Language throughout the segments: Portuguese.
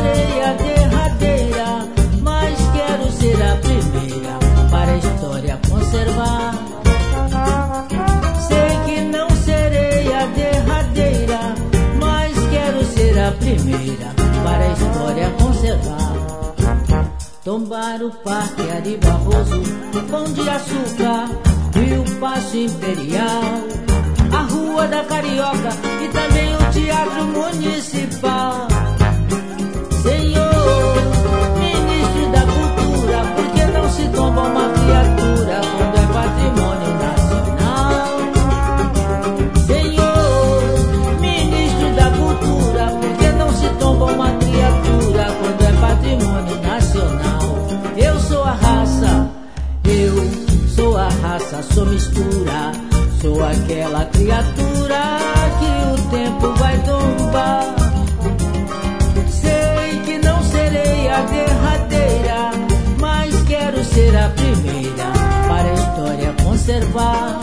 serei a derradeira, mas quero ser a primeira para a história conservar. Sei que não serei a derradeira, mas quero ser a primeira para a história conservar. Tombar o Parque Ari Barroso, Pão de Açúcar e o Paço Imperial, a Rua da Carioca e também o Teatro Municipal. Senhor, ministro da Cultura, por que não se tomba uma criatura quando é patrimônio nacional? Senhor, ministro da Cultura, por que não se tomba uma criatura quando é patrimônio nacional? Eu sou a raça, sou mistura, sou aquela criatura que o tempo vai tombar. Sei que não serei a derradeira, mas quero ser a primeira para a história conservar.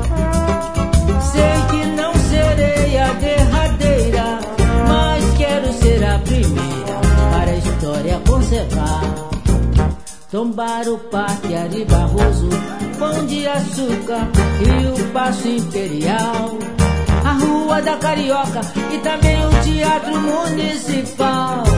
Sei que não serei a derradeira, mas quero ser a primeira para a história conservar. Tombar o Parque Ari Barroso, Pão de Açúcar e o Paço Imperial, a Rua da Carioca e também o Teatro Municipal.